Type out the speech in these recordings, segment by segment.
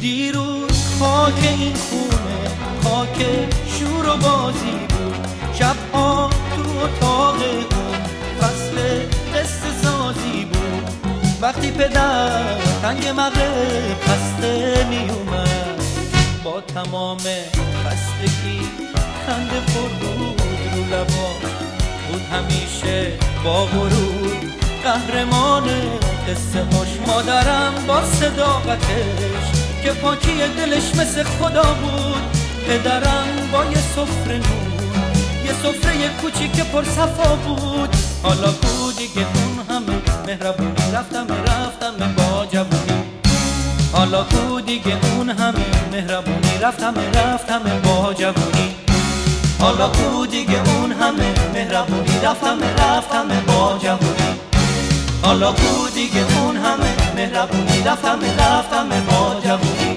دیروز خاک این خونه خاک شور و بازی بود، شبها تو اتاق اون فصل قصه سازی بود. وقتی پدر تنگ مغرب خسته می اومد، با تمام خستگی خنده پر بود رو لبا بود، همیشه با غرور قهرمان قصه هاش. مادرم با صداقتش که پاکی دلش مثل خدا بود، پدرم با یه سفره نور، یه سفره کوچیک پر صفا بود. حالا کو دیگه اون همه مهربونی، رفتم با جوونی. حالا کو دیگه اون همه مهربونی، رفتم با جوونی. حالا کو دیگه اون همه مهربونی، رفتم با جوونی. حالا کو دیگه اون همه مهربونی، رفتم با جوونی.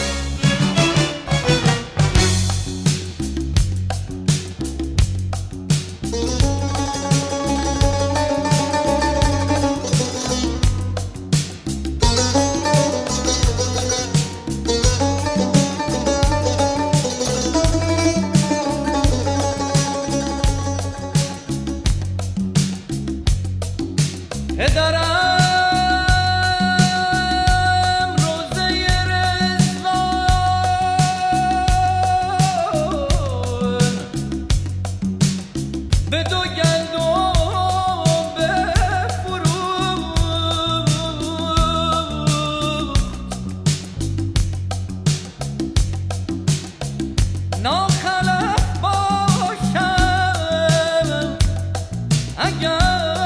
پدرم روزه رضوان به دو گندم بفروخت، ناخلف باشم اگر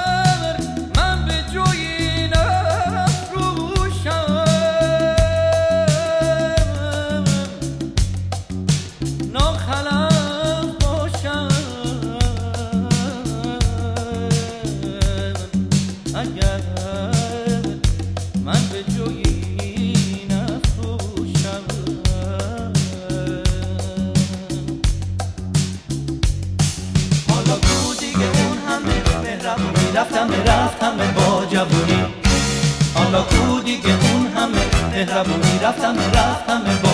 من به جویی نفروشم. حالا کو دیگه اون همه مهربونی، رفتم با جوونی. حالا کو دیگه اون همه مهربونی، رفتم با